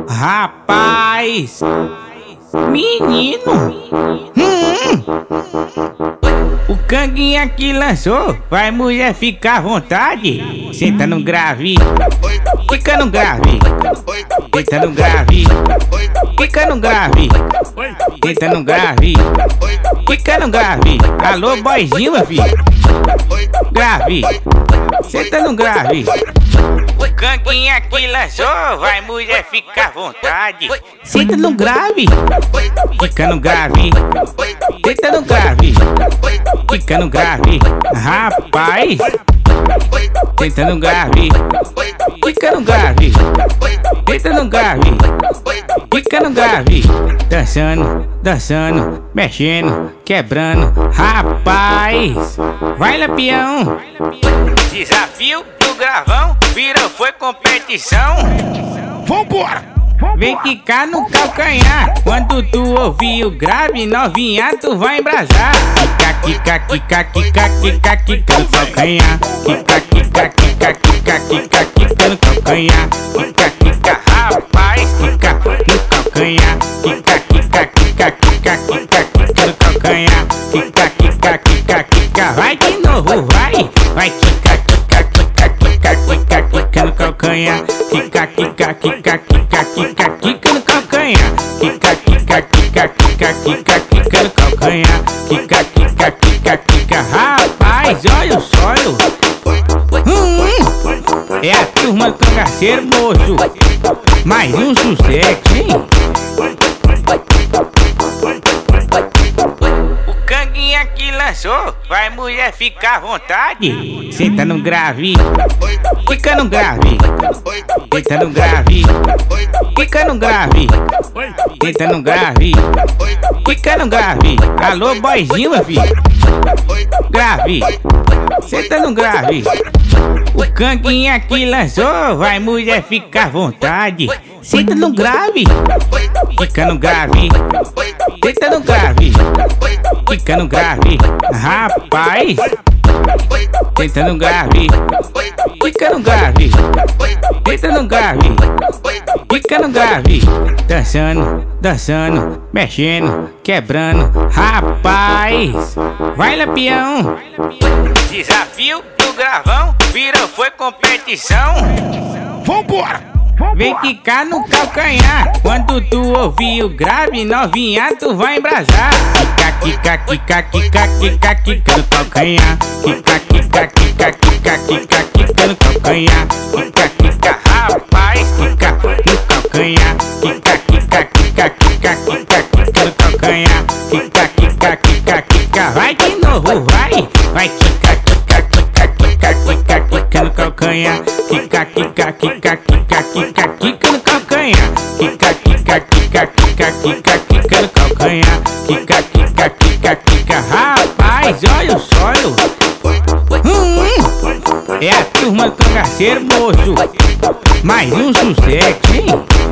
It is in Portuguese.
Rapaz, menino, o Canguinha que lançou, vai mulher ficar à vontade. Senta no grave, fica no grave, senta no grave, fica no grave, senta no grave, fica no grave. Alô, boizinho, meu filho, grave, senta no grave. O Canguinha que lançou, vai mulher ficar à vontade. Senta no grave, fica no grave, senta no grave, fica no grave. Rapaz, senta no grave, fica no grave, senta no grave, fica no grave. Dançando, dançando, mexendo, quebrando. Rapaz, vai Lampião. Desafio do gravão, virou, foi competição. Vambora! Vem quicar no calcanhar. Quando tu ouvir o grave, novinha, tu vai embrasar. Quica, quica, quica, quica, quica, quica no calcanhar. Quica, quica, quica, quica, quica, quica no calcanhar. Quica, quica, rapaz, quica no calcanhar. Quica, quica, quica, quica, quica, quica no calcanhar. Quica, quica, quica, quica, vai de novo, vai. Vai quica, quica, quica, quica, quica, quica no calcanhar. Quica, quica, quica, quica, quica, quica no calcanhar. Quica, quica, quica, quica, quica, quica no calcanhar. Quica, quica, quica, quica, rapaz, olha o solo. É a turma do cangaceiro, moço. Mais um sucesso, hein? O Canguinha que lançou, vai mulher ficar à vontade. Senta no grave, fica no grave, senta no grave, fica no grave, senta no grave, fica no grave. Alô, boizinho, meu filho, grave, senta no grave. O Canguinha que lançou, vai mulher ficar à vontade. Senta no grave, fica no grave, senta no grave, fica no grave. Rapaz, senta no grave, fica no grave, senta no grave, fica no grave. Dançando, dançando, mexendo, quebrando. Rapaz, vai Lampião. Desafio do gravão, virou, foi competição. Vambora! Vem quicar no calcanhar. Quando tu ouvir o grave, novinha, tu vai embrasar. Quica, quica, quica, quica, quica no calcanhar. Quica, quica, quica, quica, quica, quica no calcanhar. Quica, quica, rapaz, quica no calcanhar. Quica, quica, quica, quica, quica, quica no calcanhar. Quica, quica, quica, quica, vai de novo, vai. Vai quica, quica, quica, quica, quica, quica no calcanhar. Quica, quica, quica, quica, quica, quica no calcanhar. Quica, quica, quica, quica, quica, quica no calcanhar. Quica, quica, quica, quica, rapaz, olha o solo. É a turma do cangaceiro, moço. Mais um sucesso, hein?